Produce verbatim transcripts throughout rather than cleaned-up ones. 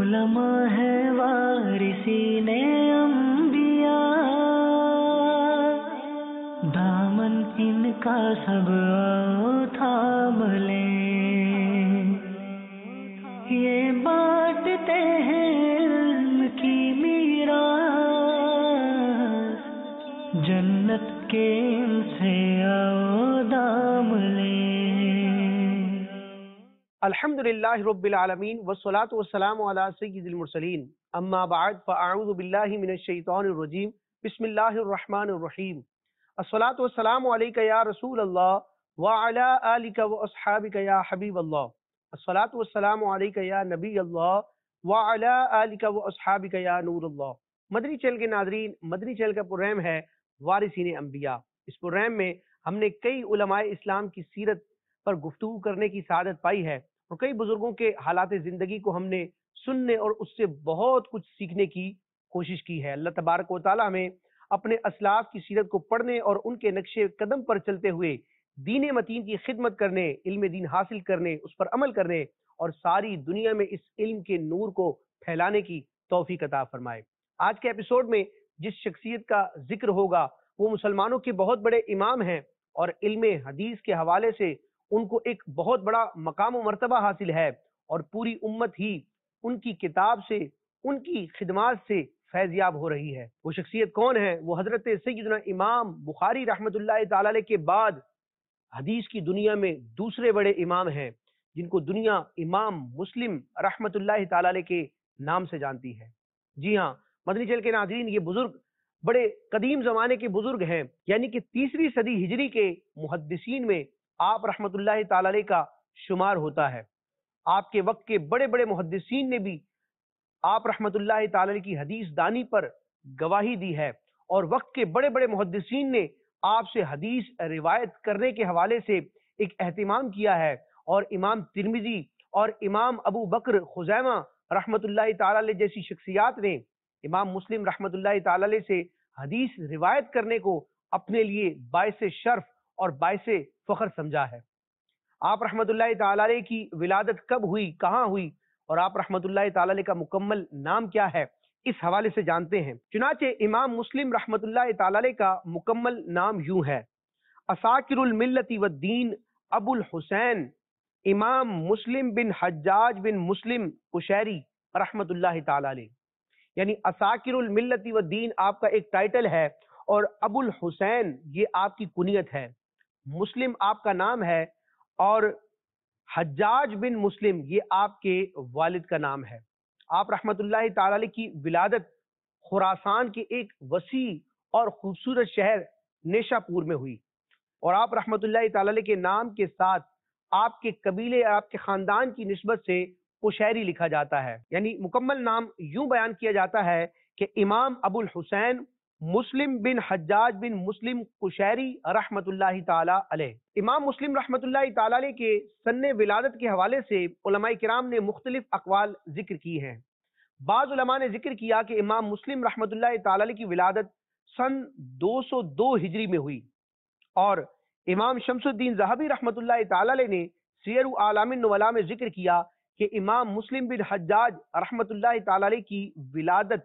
उलमा है वारिसीने अंबिया, दामन इनका सब आओ थाम लें। ये बांटते हैं इल्म की मीरास, जन्नत के इनसे आओ दाम लें। अल्हम्दुलिल्लाहि रब्बिल आलमीन वस्सलातु वस्सलामु अला सय्यिदिल मुरसलीन, अम्मा बाद फ़अऊज़ु बिल्लाहि मिनश शैतानिर रजीम, बिस्मिल्लाहिर रहमानिर रहीम। अस्सलातु वस्सलामु अलैका या रसूल अल्लाह व अला आलिका व अस्हाबिका या हबीब अल्लाह। अस्सलातु वस्सलामु अलैका या नबी अल्लाह व अला आलिका व अस्हाबिका या नूर अल्लाह। मदनी चैनल के नाज़रीन, मदनी चैनल का प्रोग्राम है वारिसीने अंबिया। इस प्रोग्राम में हमने कई उलमाए इस्लाम की सीरत पर गुफ्तगू करने की सआदत पाई है और कई बुजुर्गों के हालात ज़िंदगी को हमने सुनने और उससे बहुत कुछ सीखने की कोशिश की है। अल्लाह तबारक व तआला हमें अपने असलाफ की सीरत को पढ़ने और उनके नक्शे कदम पर चलते हुए दीन मतीन की खिदमत करने, इल्म दीन हासिल करने, उस पर अमल करने और सारी दुनिया में इस इल्म के नूर को फैलाने की तौफीक अता फरमाए। आज के एपिसोड में जिस शख्सियत का जिक्र होगा वो मुसलमानों के बहुत बड़े इमाम हैं और इल्म हदीस के हवाले से उनको एक बहुत बड़ा मकाम व मर्तबा हासिल है और पूरी उम्मत ही उनकी किताब से, उनकी खिदमात से फैज़याब हो रही है। वो शख्सियत कौन है? वो हजरत सैयदना इमाम बुखारी रहमतुल्लाहि ताला अलैह के बाद हदीस की दुनिया में दूसरे बड़े इमाम हैं, जिनको दुनिया इमाम मुस्लिम रहमतुल्लाहि ताला अलैह के नाम से जानती है। जी हाँ मदनी चैनल के नाज़रीन, ये बुजुर्ग बड़े कदीम जमाने के बुजुर्ग हैं, यानी कि तीसरी सदी हिजरी के मुहद्दिसीन में आप रहमतुल्लाहि ताला अलैह का शुमार होता है। आपके वक्त के बड़े बड़े मुहद्दिसीन ने भी आप रहमतुल्लाहि ताला अलैह की हदीस दानी पर गवाही दी है और वक्त के बड़े बड़े मुहद्दिसीन ने आपसे हदीस रिवायत करने के हवाले से एक एहतिमाम किया है और इमाम तिरमिजी और इमाम अबू बकर खुज़ैमा रहमतुल्लाहि ताला अलैह जैसी शख्सियात ने इमाम मुस्लिम रहमतुल्लाहि ताला अलैह से हदीस रिवायत करने को अपने लिए बाइसे शर्फ और बाइसे फख्र समझा है। आप रहमतुल्लाहि ताला अलैह की विलादत कब हुई, कहाँ हुई और आप रहमतुल्लाहि ताला अलैह का मुकम्मल नाम क्या है, इस हवाले से जानते हैं। चुनाचे इमाम मुस्लिम रहमतुल्लाहि ताला अलैह का मुकम्मल नाम यूं है, असाकिरुल मिल्लति वद्दीन अबुल हुसैन इमाम मुस्लिम बिन हज्जाज बिन मुस्लिम कुशैरी रहमतुल्लाहि ताला अलैह। यानी असाकिरुल मिल्लति वद्दीन आपका एक टाइटल है और अबुल हुसैन ये आपकी कुनियत है, मुस्लिम आपका नाम है और हज्जाज बिन मुस्लिम ये आपके वालिद का नाम है। आप रहमतुल्लाहि ताला अलैह की विलादत खुरासान के एक वसी और खूबसूरत शहर नेशापुर में हुई और आप रहमतुल्लाहि ताला अलैह के नाम के साथ आपके कबीले, आपके खानदान की निस्बत से कुशैरी लिखा जाता है। यानी मुकम्मल नाम यूं बयान किया जाता है कि इमाम अबुल हुसैन मुस्लिम बिन हज्जाज बिन मुस्लिम कुशैरी रहमतुल्लाहि ताला अलैह। इमाम मुस्लिम रहमतुल्लाहि ताला अलैह के सन्ने विलादत के हवाले से उलमाए किराम ने मुख्तलिफ अक़वाल जिक्र की हैं। बाज़ उलमा ने जिक्र किया कि इमाम मुस्लिम रहमतुल्लाहि ताला अलैह की विलादत सन दो सौ दो हिजरी में हुई और इमाम शम्सुद्दीन ज़हबी रहमतुल्लाहि ताला अलैह ने सियर आलामिन नुबला में जिक्र किया कि इमाम मुस्लिम बिन हज्जाज रहमतुल्लाहि ताला अलैह की विलादत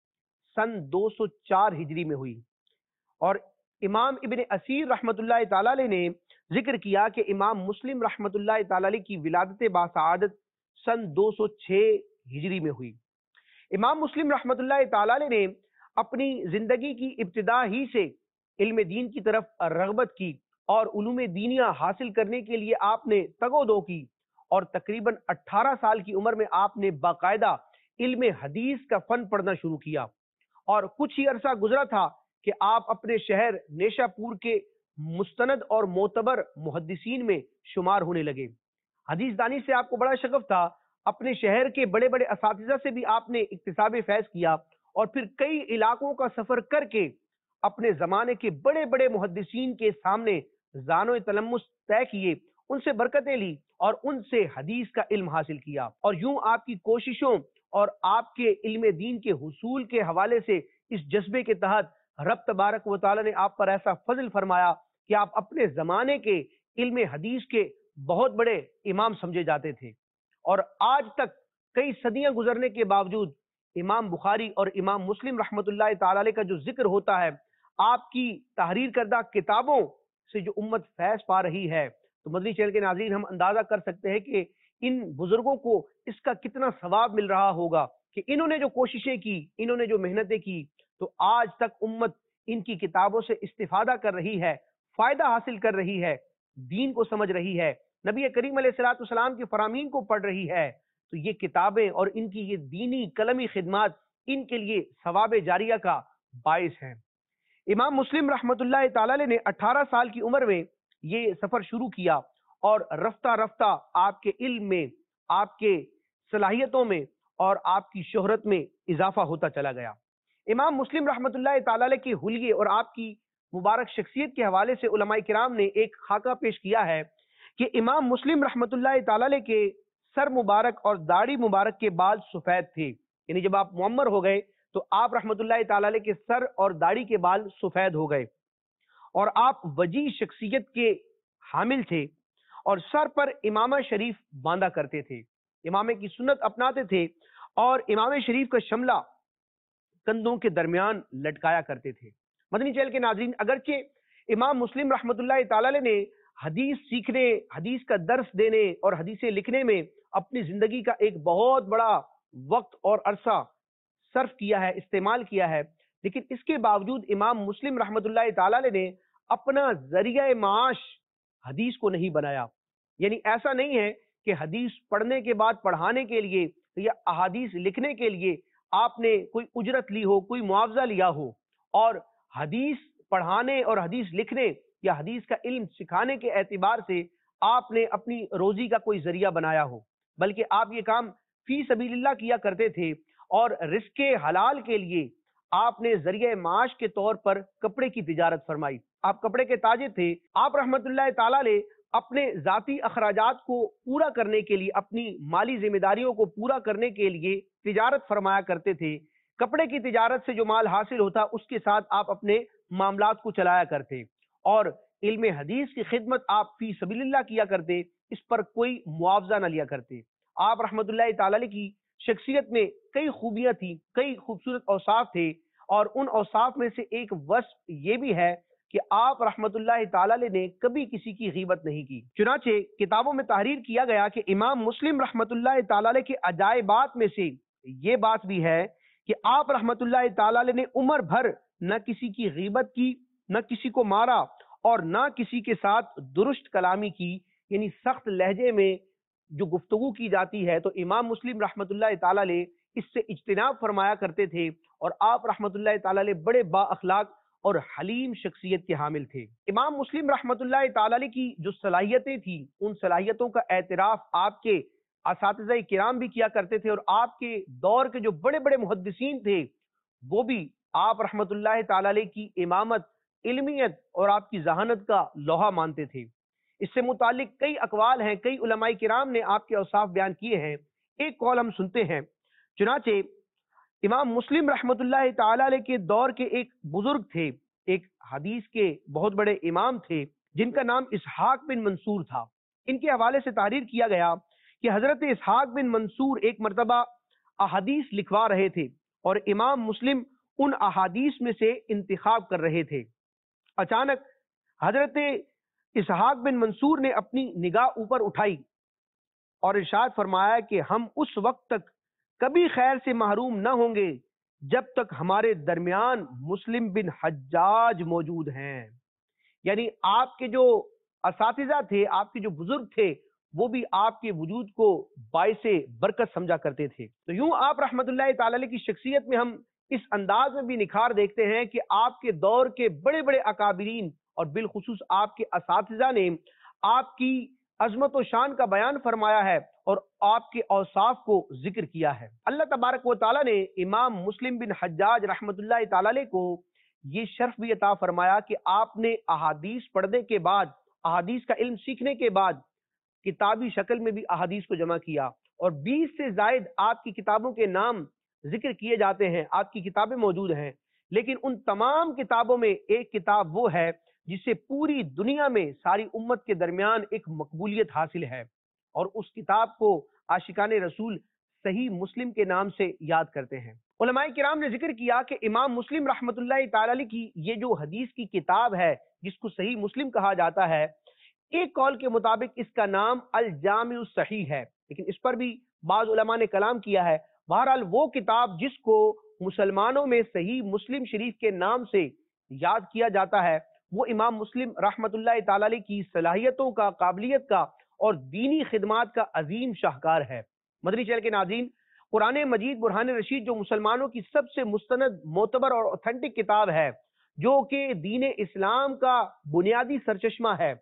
सन दो सौ चार हिजरी में हुई और इमाम इब्ने असीर रहमतुल्लाहि ताला अलैह ने जिक्र किया कि इमाम मुस्लिम रहमतुल्लाहि ताला अलैह की विलादत बासआदत सन दो सौ छह हिजरी में हुई। इमाम मुस्लिम रहमतुल्लाहि ताला अलैह ने अपनी जिंदगी की इब्तिदा ही से इल्म दीन की तरफ रग़बत की और उलूम दीनिया हासिल करने के लिए आपने तगोदो की और तकरीबन अठारह साल की उम्र में आपने बाकायदा इल्म हदीस का फन पढ़ना शुरू किया और कुछ ही अरसा गुजरा था कि आप अपने शहर नेशापुर के मुस्तनद और मोतबर मुहद्दिसीन में शुमार होने लगे। हदीस दानी से आपको बड़ा शगफ था। अपने शहर के बड़े बड़े असातिज़ा से भी आपने इक्तिसाब फैज़ किया और फिर कई इलाकों का सफर करके अपने जमाने के बड़े बड़े मुहद्दिसीन के सामने जानो तलम्मुस तय किए, उनसे बरकतें ली और उनसे हदीस का इल्म हासिल किया और यूं आपकी कोशिशों और आपके इल्म दीन के हुसूल के हवाले से इस जज्बे के तहत रब तबारक व तआला ने आप पर ऐसा फजल फरमाया कि आप अपने जमाने के इल्म हदीस के बहुत बड़े इमाम समझे जाते थे और आज तक کئی صدیاں گزرنے کے باوجود امام بخاری اور امام مسلم رحمۃ اللہ تعالی علیہ کا جو ذکر ہوتا ہے، آپ کی تحریر کردہ کتابوں سے جو امت فیض پا رہی ہے، تو مدنی چینل کے ناظرین ہم اندازہ کر سکتے ہیں کہ ان بزرگوں کو اس کا کتنا ثواب مل رہا ہوگا کہ انہوں نے جو کوششیں کی، انہوں نے جو محنتیں کی، تو آج تک امت ان کی کتابوں سے استفادہ کر رہی ہے، فائدہ حاصل کر رہی ہے، دین کو سمجھ رہی ہے، نبی کریم علیہ الصلوۃ والسلام کے فرامین کو پڑھ رہی ہے۔ تو یہ کتابیں اور ان کی یہ دینی قلمی خدمات ان کے لیے ثواب جاریہ کا باعث ہیں۔ امام مسلم رحمۃ اللہ تعالی علیہ نے اٹھارہ سال کی عمر میں یہ سفر شروع کیا اور رفتہ رفتہ آپ کے علم میں، آپ کے صلاحیتوں میں اور آپ کی شہرت میں اضافہ ہوتا چلا گیا۔ امام مسلم رحمۃ اللہ تعالی علیہ کے حلیے اور آپ کی مبارک شخصیت کے حوالے سے علماء کرام نے ایک خاکہ پیش کیا ہے کہ امام مسلم رحمۃ اللہ تعالی علیہ کے سر مبارک اور داڑھی مبارک کے بال سفید تھے، یعنی جب آپ معمر ہو گئے تو آپ رحمۃ اللہ تعالی علیہ کے سر اور داڑھی کے بال سفید ہو گئے، اور آپ وجیح شخصیت کے حامل تھے اور سر پر امامہ شریف باندھا کرتے تھے، امامے کی سنت اپناتے تھے اور امام شریف کا شملہ کندھوں کے درمیان لٹکایا کرتے تھے۔ مدنی چینل کے ناظرین، اگرچہ امام مسلم رحمۃ اللہ تعالی علیہ نے حدیث سیکھنے، حدیث کا درس دینے اور حدیثیں لکھنے میں اپنی زندگی کا ایک بہت بڑا وقت اور عرصہ صرف کیا ہے، استعمال کیا ہے، لیکن اس کے باوجود امام مسلم رحمۃ اللہ تعالی علیہ نے اپنا ذریعہ معاش حدیث کو نہیں بنایا۔ یعنی ایسا نہیں ہے کہ حدیث پڑھنے کے بعد پڑھانے کے لیے یا احادیث لکھنے کے لیے آپ نے کوئی اجرت لی ہو، کوئی معاوضہ لیا ہو، اور حدیث پڑھانے اور حدیث لکھنے یا حدیث کا علم سکھانے کے اعتبار سے آپ نے اپنی روزی کا کوئی ذریعہ بنایا ہو، بلکہ آپ یہ کام فی سبیل اللہ کیا کرتے تھے، اور رزق حلال کے لیے آپ نے ذریعہ معاش کے طور پر کپڑے کی تجارت فرمائی۔ آپ کپڑے کے تاجر تھے۔ آپ رحمت اللہ تعالی علیہ اپنے ذاتی اخراجات کو پورا کرنے کے لیے، اپنی مالی ذمہ داریوں کو پورا کرنے کے لیے تجارت فرمایا کرتے تھے۔ کپڑے کی تجارت سے جو مال حاصل ہوتا اس کے ساتھ آپ اپنے معاملات کو چلایا کرتے، اور علم حدیث کی خدمت آپ فی سبیل اللہ کیا کرتے، اس پر کوئی معاوضہ نہ لیا کرتے۔ آپ رحمت اللہ تعالی علیہ کی شخصیت میں کئی خوبیاں تھیں، کئی خوبصورت اوصاف تھے، اور ان اوصاف میں سے ایک وصف یہ بھی ہے کہ آپ رحمت اللہ تعالی علیہ نے کبھی کسی کی غیبت نہیں کی۔ چنانچہ کتابوں میں تحریر کیا گیا کہ امام مسلم رحمت اللہ تعالی علیہ کے عجائبات میں سے یہ بات بھی ہے کہ آپ رحمت اللہ تعالی علیہ نے عمر بھر نہ کسی کی غیبت کی، نہ کسی کو مارا، اور نہ کسی کے ساتھ درست کلامی کی، یعنی سخت لہجے میں جو گفتگو کی جاتی ہے تو امام مسلم رحمت اللہ تعالی علیہ اس سے اجتناب فرمایا کرتے تھے، اور آپ رحمت اللہ تعالی علیہ بڑے با اخلاق اور حلیم شخصیت کے حامل تھے۔ امام مسلم رحمت اللہ تعالی علیہ کی جو صلاحیتیں تھیں، ان صلاحیتوں کا اعتراف آپ کے اساتذہ کرام بھی کیا کرتے تھے، اور آپ کے دور کے جو بڑے بڑے محدثین تھے وہ بھی آپ رحمت اللہ تعالی علیہ کی امامت، علمیت اور آپ کی ذہانت کا لوہا مانتے تھے۔ اس سے متعلق کئی اقوال ہیں، کئی علماء کرام نے آپ کے اوصاف بیان کیے ہیں۔ ایک قول ہم سنتے ہیں، چنانچہ امام مسلم رحمت اللہ تعالی علیہ کے دور کے ایک بزرگ تھے، ایک حدیث کے بہت بڑے امام تھے جن کا نام اسحاق بن منصور تھا۔ ان کے حوالے سے تحریر کیا گیا کہ حضرت اسحاق بن منصور ایک مرتبہ احادیث لکھوا رہے تھے، اور امام مسلم ان احادیث میں سے انتخاب کر رہے تھے۔ اچانک حضرت اسحاق بن منصور نے اپنی نگاہ اوپر اٹھائی اور ارشاد فرمایا کہ ہم اس وقت تک کبھی خیر سے محروم نہ ہوں گے جب تک ہمارے درمیان مسلم بن حجاج موجود ہیں۔ یعنی آپ کے جو اساتذہ تھے، آپ کے جو بزرگ تھے، وہ بھی آپ کے وجود کو باعث برکت سمجھا کرتے تھے۔ تو یوں آپ رحمت اللہ تعالی علیہ کی شخصیت میں ہم اس انداز میں بھی نکھار دیکھتے ہیں کہ آپ کے دور کے بڑے بڑے اکابرین اور بالخصوص آپ کے اساتذہ نے آپ کی عظمت و شان کا بیان فرمایا ہے اور آپ کے اوصاف کو ذکر کیا ہے۔ اللہ تبارک و تعالی نے امام مسلم بن حجاج رحمت اللہ تعالی علیہ کو یہ شرف بھی عطا فرمایا کہ آپ نے احادیث پڑھنے کے بعد، احادیث کا علم سیکھنے کے بعد کتابی شکل میں بھی احادیث کو جمع کیا، اور بیس سے زائد آپ کی کتابوں کے نام ذکر کیے جاتے ہیں، آپ کی کتابیں موجود ہیں، لیکن ان تمام کتابوں میں ایک کتاب وہ ہے جس سے پوری دنیا میں ساری امت کے درمیان ایک مقبولیت حاصل ہے، اور اس کتاب کو عاشقان رسول صحیح مسلم کے نام سے یاد کرتے ہیں۔ علماء کرام نے ذکر کیا کہ امام مسلم رحمۃ اللہ تعالی علیہ کی یہ جو حدیث کی کتاب ہے جس کو صحیح مسلم کہا جاتا ہے، ایک قول کے مطابق اس کا نام الجامع الصحیح ہے، لیکن اس پر بھی بعض علماء نے کلام کیا ہے۔ بہرحال وہ کتاب جس کو مسلمانوں میں صحیح مسلم شریف کے نام سے یاد کیا جاتا ہے، وہ امام مسلم رحمۃ اللہ تعالی علیہ کی صلاحیتوں کا، قابلیت کا اور دینی خدمات کا عظیم شاہکار ہے۔ مدنی چینل کے ناظرین، قرآن مجید برہان رشید جو مسلمانوں کی سب سے مستند، معتبر اور اوتھینٹک کتاب ہے، جو کہ دین اسلام کا بنیادی سرچشمہ ہے،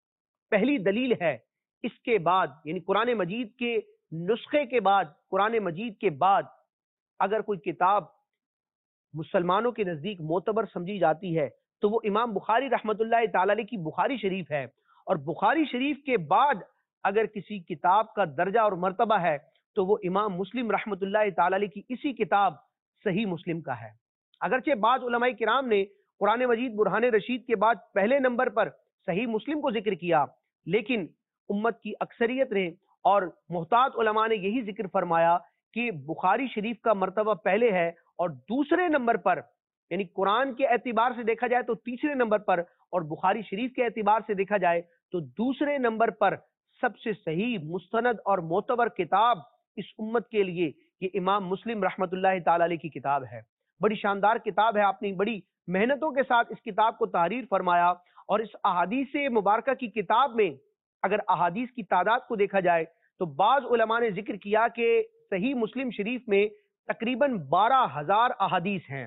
پہلی دلیل ہے، اس کے بعد یعنی قرآن مجید کے نسخے کے بعد، قرآن مجید کے بعد اگر کوئی کتاب مسلمانوں کے نزدیک معتبر سمجھی جاتی ہے تو وہ امام بخاری رحمۃ اللہ تعالی علیہ کی بخاری شریف ہے، اور بخاری شریف کے بعد اگر کسی کتاب کا درجہ اور مرتبہ ہے تو وہ امام مسلم رحمۃ اللہ تعالی علیہ کی اسی کتاب صحیح مسلم کا ہے۔ اگرچہ بعض علماء کرام نے قرآن مجید برہان رشید کے بعد پہلے نمبر پر صحیح مسلم کو ذکر کیا، لیکن امت کی اکثریت نے اور محتاط علماء نے یہی ذکر فرمایا کہ بخاری شریف کا مرتبہ پہلے ہے، اور دوسرے نمبر پر یعنی قرآن کے اعتبار سے دیکھا جائے تو تیسرے نمبر پر، اور بخاری شریف کے اعتبار سے دیکھا جائے تو دوسرے نمبر پر سب سے صحیح، مستند اور معتبر کتاب اس امت کے لیے یہ امام مسلم رحمۃ اللہ تعالی علیہ کی کتاب ہے۔ بڑی شاندار کتاب ہے، آپ نے بڑی محنتوں کے ساتھ اس کتاب کو تحریر فرمایا، اور اس احادیث مبارکہ کی کتاب میں اگر احادیث کی تعداد کو دیکھا جائے تو بعض علماء نے ذکر کیا کہ صحیح مسلم شریف میں تقریباً بارہ ہزار احادیث ہیں،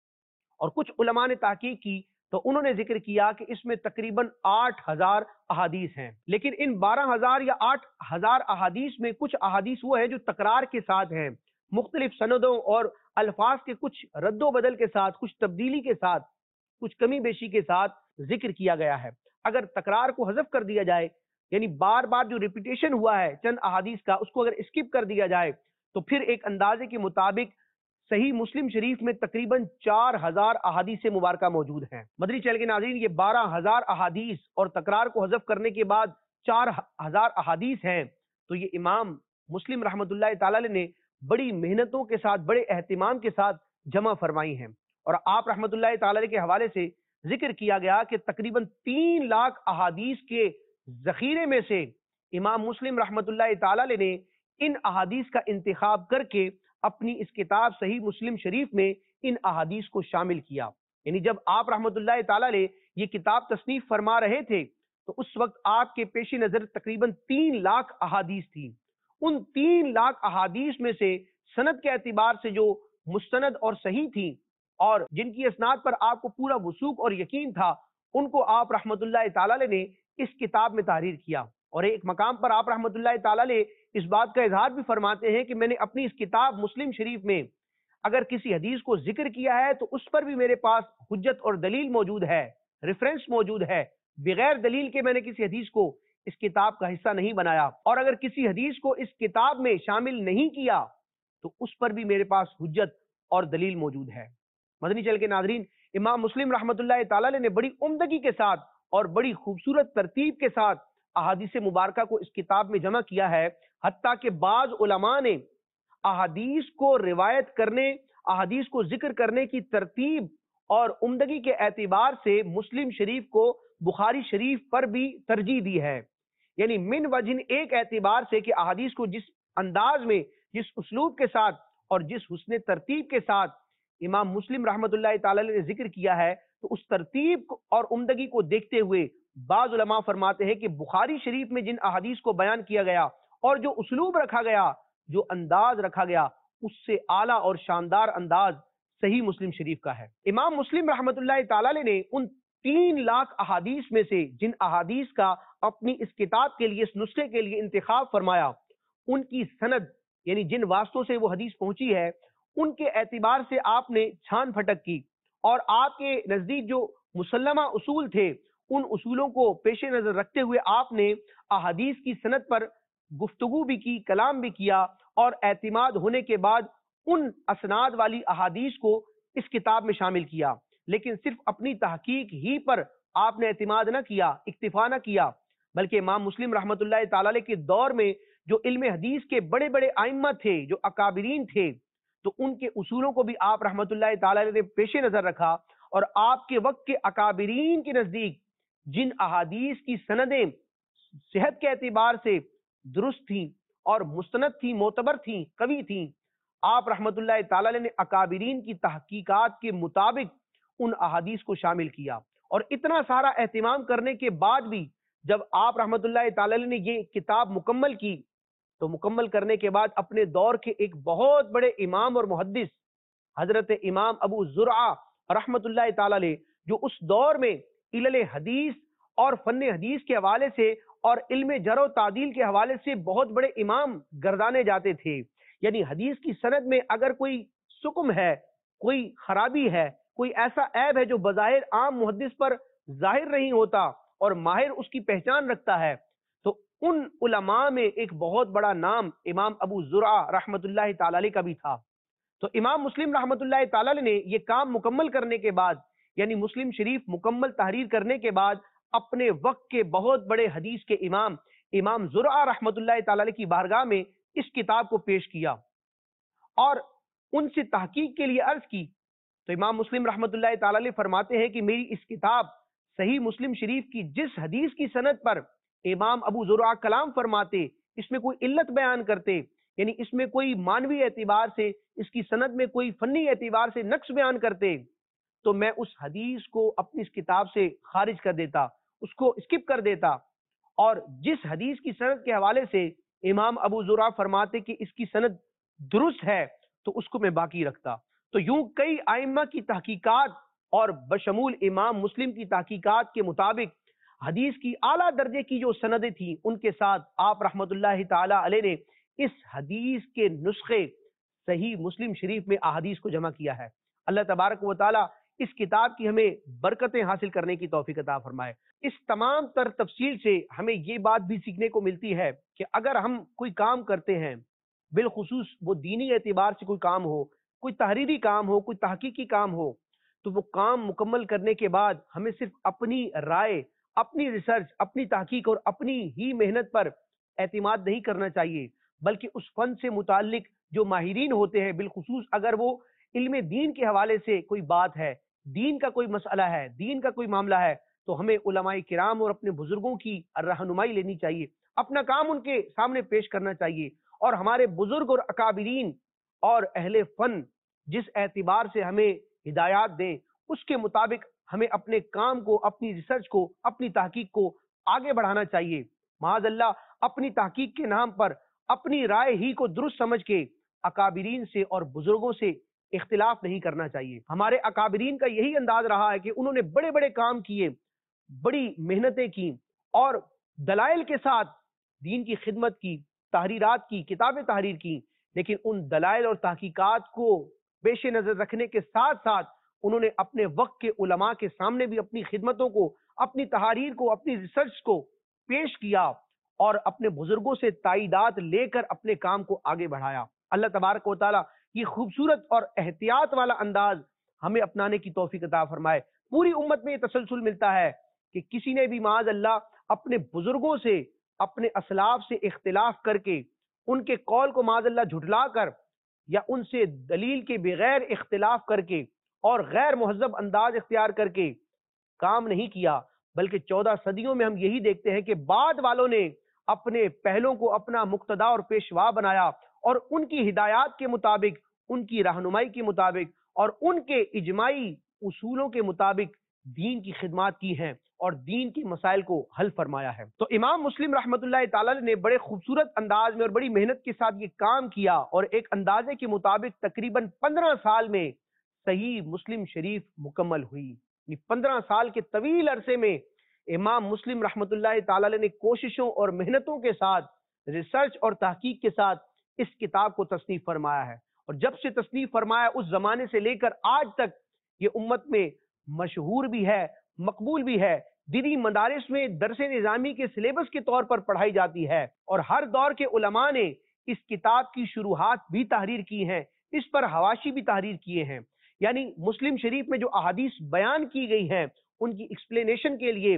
اور کچھ علماء نے تحقیق کی تو انہوں نے ذکر کیا کہ اس میں تقریباً آٹھ ہزار احادیث ہیں۔ لیکن ان بارہ ہزار یا آٹھ ہزار احادیث میں کچھ احادیث وہ ہیں جو تکرار کے ساتھ ہیں، مختلف سندوں اور الفاظ کے کچھ رد و بدل کے ساتھ، کچھ تبدیلی کے ساتھ، کچھ کمی بیشی کے ساتھ ذکر کیا گیا ہے۔ اگر تکرار کو حذف کر دیا جائے، یعنی بار بار جو ریپیٹیشن ہوا ہے چند احادیث کا، اس کو اگر اسکپ کر دیا جائے تو پھر ایک اندازے کے مطابق صحیح مسلم شریف میں تقریباً چار ہزار احادیث مبارکہ موجود ہیں۔ مدنی چینل کے ناظرین، یہ بارہ ہزار احادیث اور تکرار کو حذف کرنے کے بعد چار ہزار احادیث ہیں، تو یہ امام مسلم رحمۃ اللہ تعالی نے بڑی محنتوں کے ساتھ، بڑے اہتمام کے ساتھ جمع فرمائی ہیں۔ اور آپ رحمۃ اللہ تعالی کے حوالے سے ذکر کیا گیا کہ تقریباً تین لاکھ احادیث کے ذخیرے میں سے امام مسلم رحمۃ اللہ تعالی نے ان احادیث کا انتخاب کر کے اپنی اس کتاب صحیح مسلم شریف میں ان احادیث کو شامل کیا۔ یعنی جب آپ رحمۃ اللہ تعالی یہ کتاب تصنیف فرما رہے تھے تو اس وقت آپ کے پیش نظر تقریباً تین لاکھ احادیث تھیں۔ ان تین لاکھ احادیث میں سے سند کے اعتبار سے جو مستند اور صحیح تھیں اور جن کی اسناد پر آپ کو پورا وثوق اور یقین تھا، ان کو آپ رحمۃ اللہ تعالی نے اس کتاب میں تحریر کیا۔ اور ایک مقام پر آپ رحمۃ اللہ تعالی اس بات کا اظہار بھی فرماتے ہیں کہ میں نے اپنی اس کتاب مسلم شریف میں اگر کسی حدیث کو ذکر کیا ہے تو اس پر بھی میرے پاس حجت اور دلیل موجود ہے، ریفرنس موجود ہے، بغیر دلیل کے میں نے کسی حدیث کو اس کتاب کا حصہ نہیں بنایا، اور اگر کسی حدیث کو اس کتاب میں شامل نہیں کیا تو اس پر بھی میرے پاس حجت اور دلیل موجود ہے۔ مدنی چینل کے ناظرین، امام مسلم رحمۃ اللہ تعالی نے بڑی عمدگی کے ساتھ اور بڑی خوبصورت ترتیب کے ساتھ احادیث مبارکہ کو اس کتاب میں جمع کیا ہے، حتیٰ کہ بعض علماء نے احادیث کو روایت کرنے، احادیث کو ذکر کرنے کی ترتیب اور عمدگی کے اعتبار سے مسلم شریف کو بخاری شریف پر بھی ترجیح دی ہے۔ یعنی من وجہ ایک اعتبار سے کہ احادیث کو جس انداز میں، جس اسلوب کے ساتھ اور جس حسن ترتیب کے ساتھ امام مسلم رحمۃ اللہ تعالی نے ذکر کیا ہے، تو اس ترتیب اور عمدگی کو دیکھتے ہوئے بعض علماء فرماتے ہیں کہ بخاری شریف میں جن احادیث کو بیان کیا گیا اور جو اسلوب رکھا گیا، جو انداز رکھا گیا، اس سے اعلیٰ اور شاندار انداز صحیح مسلم شریف کا ہے۔ امام مسلم رحمۃ اللہ تعالی نے ان تین لاکھ احادیث میں سے جن احادیث کا اپنی اس کتاب کے لیے، اس نسخے کے لیے انتخاب فرمایا، ان کی سند یعنی جن واسطوں سے وہ حدیث پہنچی ہے، ان کے اعتبار سے آپ نے چھان پھٹک کی، اور آپ کے نزدیک جو مسلمہ اصول تھے ان اصولوں کو پیش نظر رکھتے ہوئے آپ نے احادیث کی سند پر گفتگو بھی کی، کلام بھی کیا، اور اعتماد ہونے کے بعد ان اسناد والی احادیث کو اس کتاب میں شامل کیا۔ لیکن صرف اپنی تحقیق ہی پر آپ نے اعتماد نہ کیا، اکتفا نہ کیا، بلکہ امام مسلم رحمۃ اللہ تعالی کے دور میں جو علم حدیث کے بڑے بڑے ائمہ تھے، جو اکابرین تھے، تو ان کے اصولوں کو بھی آپ رحمت اللہ تعالی علیہ نے پیش نظر رکھا، اور آپ کے وقت کے اکابرین کے نزدیک جن احادیث کی سندیں صحت کے اعتبار سے درست تھیں اور مستند تھیں، معتبر تھیں، قوی تھیں، آپ رحمت اللہ تعالی علیہ نے اکابرین کی تحقیقات کے مطابق ان احادیث کو شامل کیا۔ اور اتنا سارا اہتمام کرنے کے بعد بھی جب آپ رحمت اللہ تعالی علیہ نے یہ کتاب مکمل کی، تو مکمل کرنے کے بعد اپنے دور کے ایک بہت بڑے امام اور محدث حضرت امام ابو زرعہ رحمت اللہ تعالی علیہ، جو اس دور میں علل حدیث اور فن حدیث کے حوالے سے اور علم جرح و تعدیل کے حوالے سے بہت بڑے امام گردانے جاتے تھے، یعنی حدیث کی سند میں اگر کوئی سکم ہے، کوئی خرابی ہے، کوئی ایسا عیب ہے جو بظاہر عام محدث پر ظاہر نہیں ہوتا اور ماہر اس کی پہچان رکھتا ہے، تو ان علماء میں ایک بہت بڑا نام امام ابو زرعہ رحمت اللہ تعالی علیہ کا بھی تھا۔ تو امام مسلم رحمت اللہ تعالی علیہ نے یہ کام مکمل کرنے کے بعد، یعنی مسلم شریف مکمل تحریر کرنے کے بعد، اپنے وقت کے بہت بڑے حدیث کے امام امام زرعہ رحمت اللہ تعالی علیہ کی بارگاہ میں اس کتاب کو پیش کیا اور ان سے تحقیق کے لیے عرض کی۔ تو امام مسلم رحمت اللہ تعالی علیہ فرماتے ہیں کہ میری اس کتاب صحیح مسلم شریف کی جس حدیث کی سند پر امام ابو زرعہ کلام فرماتے، اس میں کوئی علت بیان کرتے، یعنی اس میں کوئی مانوی اعتبار سے، اس کی سند میں کوئی فنی اعتبار سے نقص بیان کرتے، تو میں اس حدیث کو اپنی اس کتاب سے خارج کر دیتا، اس کو اسکپ کر دیتا، اور جس حدیث کی سند کے حوالے سے امام ابو زرعہ فرماتے کہ اس کی سند درست ہے، تو اس کو میں باقی رکھتا۔ تو یوں کئی ائمہ کی تحقیقات اور بشمول امام مسلم کی تحقیقات کے مطابق حدیث کی اعلیٰ درجے کی جو سندیں تھیں، ان کے ساتھ آپ رحمت اللہ تعالی علیہ نے اس حدیث کے نسخے صحیح مسلم شریف میں احادیث کو جمع کیا ہے۔ اللہ تبارک و تعالی اس کتاب کی ہمیں برکتیں حاصل کرنے کی توفیق عطا فرمائے۔ اس تمام تر تفصیل سے ہمیں یہ بات بھی سیکھنے کو ملتی ہے کہ اگر ہم کوئی کام کرتے ہیں، بالخصوص وہ دینی اعتبار سے کوئی کام ہو، کوئی تحریری کام ہو، کوئی تحقیقی کام ہو، تو وہ کام مکمل کرنے کے بعد ہمیں صرف اپنی رائے، اپنی ریسرچ، اپنی تحقیق اور اپنی ہی محنت پر اعتماد نہیں کرنا چاہیے، بلکہ اس فن سے متعلق جو ماہرین ہوتے ہیں، بالخصوص اگر وہ علم دین کے حوالے سے کوئی بات ہے، دین کا کوئی مسئلہ ہے، دین کا کوئی معاملہ ہے، تو ہمیں علماء کرام اور اپنے بزرگوں کی رہنمائی لینی چاہیے، اپنا کام ان کے سامنے پیش کرنا چاہیے، اور ہمارے بزرگ اور اکابرین اور اہل فن جس اعتبار سے ہمیں ہدایات دیں، اس کے مطابق ہمیں اپنے کام کو، اپنی ریسرچ کو، اپنی تحقیق کو آگے بڑھانا چاہیے۔ معاذ اللہ اپنی تحقیق کے نام پر اپنی رائے ہی کو درست سمجھ کے اکابرین سے اور بزرگوں سے اختلاف نہیں کرنا چاہیے۔ ہمارے اکابرین کا یہی انداز رہا ہے کہ انہوں نے بڑے بڑے کام کیے، بڑی محنتیں کی اور دلائل کے ساتھ دین کی خدمت کی، تحریرات کی، کتابیں تحریر کی، لیکن ان دلائل اور تحقیقات کو پیش نظر رکھنے کے ساتھ ساتھ انہوں نے اپنے وقت کے علماء کے سامنے بھی اپنی خدمتوں کو، اپنی تحاریر کو، اپنی ریسرچ کو پیش کیا اور اپنے بزرگوں سے تائیدات لے کر اپنے کام کو آگے بڑھایا۔ اللہ تبارک و تعالی یہ خوبصورت اور احتیاط والا انداز ہمیں اپنانے کی توفیق عطا فرمائے۔ پوری امت میں یہ تسلسل ملتا ہے کہ کسی نے بھی معاذ اللہ اپنے بزرگوں سے، اپنے اسلاف سے اختلاف کر کے، ان کے قول کو معاذ اللہ جھٹلا کر یا ان سے دلیل کے بغیر اختلاف کر کے اور غیر مہذب انداز اختیار کر کے کام نہیں کیا، بلکہ چودہ صدیوں میں ہم یہی دیکھتے ہیں کہ بعد والوں نے اپنے پہلوں کو اپنا مقتدا اور پیشوا بنایا اور ان کی ہدایات کے مطابق، ان کی رہنمائی کے مطابق اور ان کے اجماعی اصولوں کے مطابق دین کی خدمات کی ہیں اور دین کی مسائل کو حل فرمایا ہے۔ تو امام مسلم رحمت اللہ تعالی نے بڑے خوبصورت انداز میں اور بڑی محنت کے ساتھ یہ کام کیا اور ایک اندازے کے مطابق تقریباً پندرہ سال میں صحیح مسلم شریف مکمل ہوئی۔ پندرہ سال کے طویل عرصے میں امام مسلم رحمت اللہ تعالی نے کوششوں اور محنتوں کے ساتھ، ریسرچ اور تحقیق کے ساتھ اس کتاب کو تصنیف فرمایا ہے، اور جب سے تصنیف فرمایا اس زمانے سے لے کر آج تک یہ امت میں مشہور بھی ہے، مقبول بھی ہے، دینی مدارس میں درس نظامی کے سلیبس کے طور پر پڑھائی جاتی ہے، اور ہر دور کے علماء نے اس کتاب کی شروحات بھی تحریر کی ہیں، اس پر حواشی بھی تحریر کیے ہیں۔ یعنی مسلم شریف میں جو احادیث بیان کی گئی ہیں ان کی ایکسپلینیشن کے لیے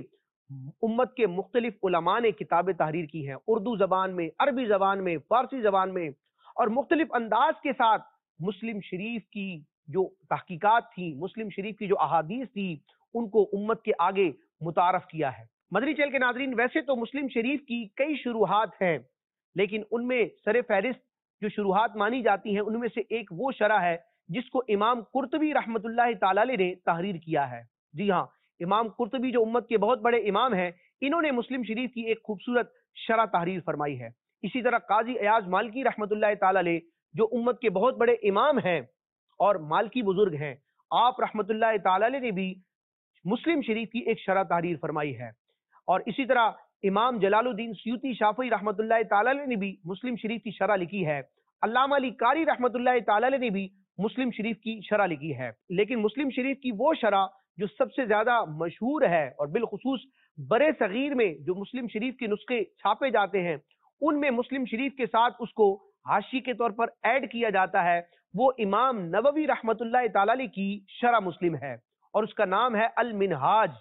امت کے مختلف علماء نے کتابیں تحریر کی ہیں، اردو زبان میں، عربی زبان میں، فارسی زبان میں، اور مختلف انداز کے ساتھ مسلم شریف کی جو تحقیقات تھی، مسلم شریف کی جو احادیث تھی، ان کو امت کے آگے متعارف کیا ہے۔ مدنی چینل کے ناظرین، ویسے تو مسلم شریف کی کئی شروحات ہیں، لیکن ان میں سر فہرست جو شروحات مانی جاتی ہیں، ان میں سے ایک وہ شرح ہے جس کو امام قرطبی رحمۃ اللہ تعالی علیہ نے تحریر کیا ہے۔ جی ہاں، امام قرطبی جو امت کے بہت بڑے امام ہیں، انہوں نے مسلم شریف کی ایک خوبصورت شرح تحریر فرمائی ہے۔ اسی طرح قاضی ایاز مالکی رحمۃ اللہ تعالی علیہ جو امت کے بہت بڑے امام ہیں اور مالکی بزرگ ہیں، آپ رحمۃ اللہ تعالی علیہ نے بھی مسلم شریف کی ایک شرح تحریر فرمائی ہے۔ اور اسی طرح امام جلال الدین سیوطی شافعی رحمۃ اللہ تعالی علیہ نے بھی مسلم شریف کی شرح لکھی ہے۔ علامہ علی قاری رحمۃ اللہ تعالی علیہ نے بھی مسلم شریف کی شرح لکھی ہے۔ لیکن مسلم شریف کی وہ شرح جو سب سے زیادہ مشہور ہے اور بالخصوص برے صغیر میں جو مسلم شریف کے نسخے چھاپے جاتے ہیں، ان میں مسلم شریف کے ساتھ اس کو حاشی کے طور پر ایڈ کیا جاتا ہے، وہ امام نووی رحمۃ اللہ تعالی علیہ کی شرح مسلم ہے، اور اس کا نام ہے المنہاج۔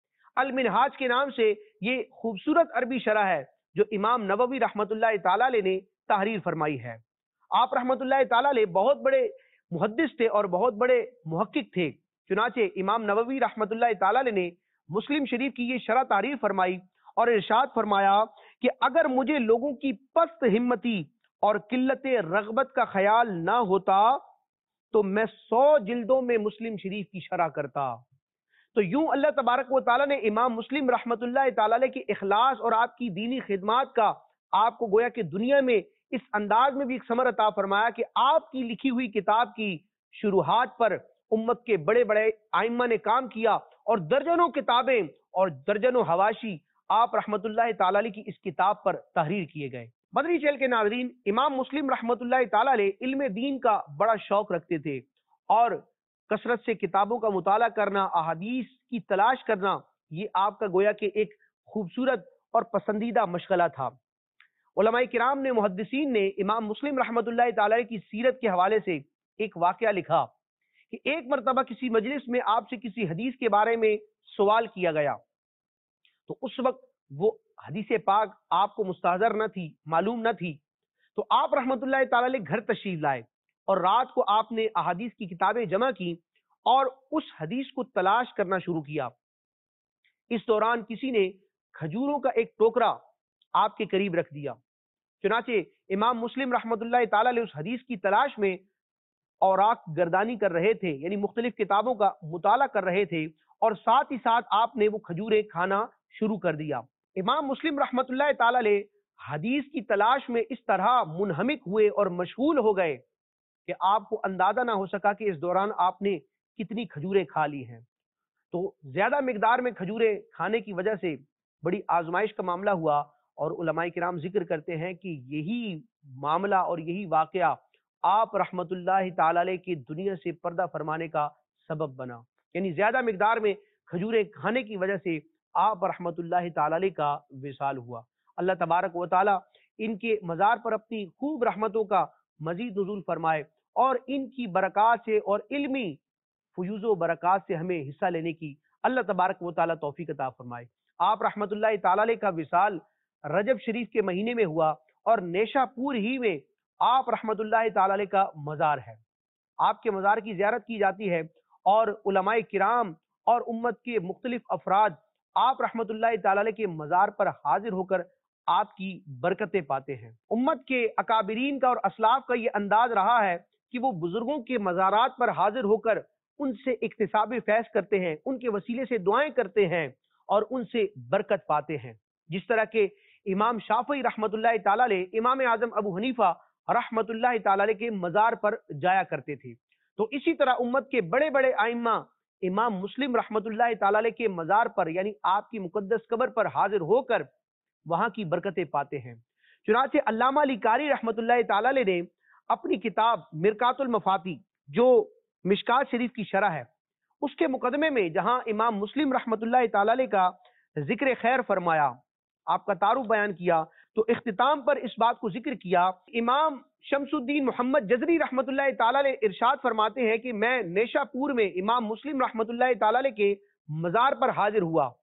المنہاج کے نام سے یہ خوبصورت عربی شرح ہے جو امام نووی رحمۃ اللہ تعالی علیہ نے تحریر فرمائی ہے۔ آپ رحمۃ اللہ تعالی علیہ بہت بڑے محدث تھے اور بہت بڑے محقق تھے، چنانچہ امام نووی رحمۃ اللہ تعالی علیہ نے مسلم شریف کی یہ شرح تحریر فرمائی اور ارشاد فرمایا کہ اگر مجھے لوگوں کی پست ہمتی اور قلت رغبت کا خیال نہ ہوتا تو میں سو جلدوں میں مسلم شریف کی شرح کرتا۔ تو یوں اللہ تبارک و تعالیٰ نے امام مسلم رحمۃ اللہ تعالی علیہ کے اخلاص اور آپ کی دینی خدمات کا آپ کو گویا کہ دنیا میں اس انداز میں بھی ایک ثمر عطا فرمایا کہ آپ کی لکھی ہوئی کتاب کی شروحات پر امت کے بڑے بڑے ائمہ نے کام کیا، اور درجنوں کتابیں اور درجنوں حواشی آپ رحمت اللہ تعالی علیہ کی اس کتاب پر تحریر کیے گئے۔ مدنی چینل کے ناظرین، امام مسلم رحمت اللہ تعالی علیہ علم دین کا بڑا شوق رکھتے تھے، اور کثرت سے کتابوں کا مطالعہ کرنا، احادیث کی تلاش کرنا، یہ آپ کا گویا کہ ایک خوبصورت اور پسندیدہ مشغلہ تھا۔ علماء کرام نے، محدثین نے امام مسلم رحمت اللہ تعالی علیہ کی سیرت کے حوالے سے ایک واقعہ لکھا کہ ایک مرتبہ کسی مجلس میں آپ سے کسی حدیث کے بارے میں سوال کیا گیا، تو اس وقت وہ حدیث پاک آپ کو مستحضر نہ تھی، معلوم نہ تھی، تو آپ رحمت اللہ تعالی علیہ گھر تشریف لائے اور رات کو آپ نے احادیث کی کتابیں جمع کی اور اس حدیث کو تلاش کرنا شروع کیا۔ اس دوران کسی نے کھجوروں کا ایک ٹوکرا آپ کے قریب رکھ دیا، چنانچہ امام مسلم رحمت اللہ تعالی علیہ اس حدیث کی تلاش میں اوراق گردانی کر رہے تھے، یعنی مختلف کتابوں کا مطالعہ کر رہے تھے، اور ساتھ ہی ساتھ آپ نے وہ کھجوریں کھانا شروع کر دیا۔ امام مسلم رحمت اللہ تعالی علیہ حدیث کی تلاش میں اس طرح منہمک ہوئے اور مشغول ہو گئے کہ آپ کو اندازہ نہ ہو سکا کہ اس دوران آپ نے کتنی کھجوریں کھا لی ہیں۔ تو زیادہ مقدار میں کھجوریں کھانے کی وجہ سے بڑی آزمائش کا معاملہ ہوا، اور علماء کرام ذکر کرتے ہیں کہ یہی معاملہ اور یہی واقعہ آپ رحمت اللہ تعالی علیہ کی دنیا سے پردہ فرمانے کا سبب بنا، یعنی زیادہ مقدار میں کھجوریں کھانے کی وجہ سے آپ رحمت اللہ تعالی علیہ کا وصال ہوا۔ اللہ تبارک و تعالی ان کے مزار پر اپنی خوب رحمتوں کا مزید نزول فرمائے، اور ان کی برکات سے اور علمی فیوز و برکات سے ہمیں حصہ لینے کی اللہ تبارک و تعالی توفیق عطا فرمائے۔ آپ رحمت اللہ تعالی علیہ کا وصال رجب شریف کے مہینے میں ہوا، اور نیشا پور ہی میں آپ رحمت اللہ تعالی علیہ کا مزار ہے۔ آپ کے مزار کی زیارت کی جاتی ہے، اور علماء کرام اور امت کے مختلف افراد آپ رحمت اللہ تعالی علیہ کے مزار پر حاضر ہو کر آپ کی برکتیں پاتے ہیں۔ امت کے اکابرین کا اور اسلاف کا یہ انداز رہا ہے کہ وہ بزرگوں کے مزارات پر حاضر ہو کر ان سے اکتساب فیض کرتے ہیں، ان کے وسیلے سے دعائیں کرتے ہیں اور ان سے برکت پاتے ہیں، جس طرح کہ امام شافعی رحمت اللہ تعالی علیہ امام اعظم ابو حنیفہ رحمت اللہ تعالی علیہ کے مزار پر جایا کرتے تھے۔ تو اسی طرح امت کے بڑے بڑے ائمہ امام مسلم رحمت اللہ تعالی علیہ کے مزار پر، یعنی آپ کی مقدس قبر پر حاضر ہو کر وہاں کی برکتیں پاتے ہیں۔ چنانچہ علامہ علی قاری رحمت اللہ تعالی علیہ نے اپنی کتاب مرکات المفاتی جو مشکات شریف کی شرح ہے، اس کے مقدمے میں جہاں امام مسلم رحمت اللہ تعالی علیہ کا ذکر خیر فرمایا، آپ کا تعارف بیان کیا، تو اختتام پر اس بات کو ذکر کیا، امام شمس الدین محمد جزری رحمت اللہ تعالی علیہ ارشاد فرماتے ہیں کہ میں نیشا پور میں امام مسلم رحمت اللہ تعالی علیہ کے مزار پر حاضر ہوا،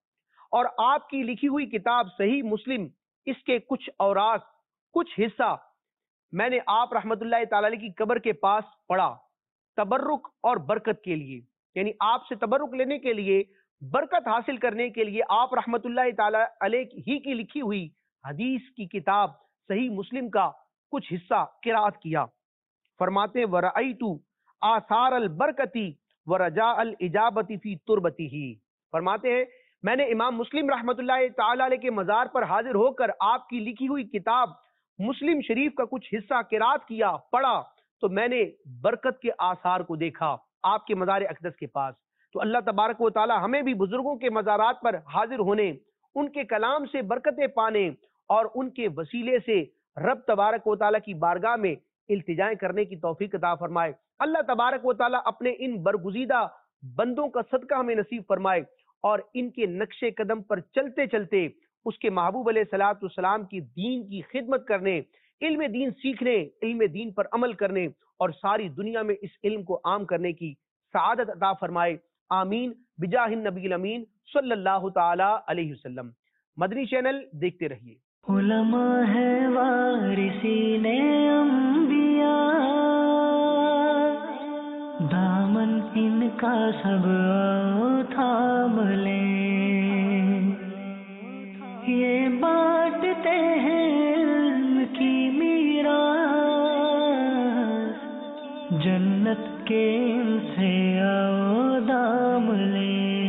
اور آپ کی لکھی ہوئی کتاب صحیح مسلم اس کے کچھ اوراق کچھ حصہ میں نے آپ رحمت اللہ تعالی علیہ کی قبر کے پاس پڑھا تبرک اور برکت کے لیے، یعنی آپ سے تبرک لینے کے لیے، برکت حاصل کرنے کے لیے آپ رحمت اللہ تعالی علیہ ہی کی لکھی ہوئی حدیث کی کتاب صحیح مسلم کا کچھ حصہ قرات کیا۔ فرماتے وَرَأَيْتُ آثار البرکتی وَرَجَاءَ الْإِجَابَةِ فِي تُرْبَتِهِ، فرماتے ہیں میں نے امام مسلم رحمت اللہ تعالی علیہ کے مزار پر حاضر ہو کر آپ کی لکھی ہوئی کتاب مسلم شریف کا کچھ حصہ قرات کیا، پڑھا، تو میں نے برکت کے آثار کو دیکھا آپ کے مزار اقدس کے پاس۔ تو اللہ تبارک و تعالی ہمیں بھی بزرگوں کے مزارات پر حاضر ہونے، ان کے کلام سے برکتیں پانے اور ان کے وسیلے سے رب تبارک و تعالی کی بارگاہ میں التجائیں کرنے کی توفیق عطا فرمائے۔ اللہ تبارک و تعالی اپنے ان برگزیدہ بندوں کا صدقہ ہمیں نصیب فرمائے اور ان کے نقش قدم پر چلتے چلتے اس کے محبوب علیہ الصلوۃ والسلام کی دین کی خدمت کرنے، علم دین سیکھنے، علم دین پر عمل کرنے اور ساری دنیا میں اس علم کو عام کرنے کی سعادت عطا فرمائے۔ آمین بجاہ النبی الامین صلی اللہ تعالی علیہ وسلم۔ مدنی چینل دیکھتے رہیے۔ علماء ہے وارثین انبیاء، دامن ان کا سب آؤ تھام لیں، یہ بانٹتے ہیں علم کی میراث، جنت کے ان سے آؤ دام لیں۔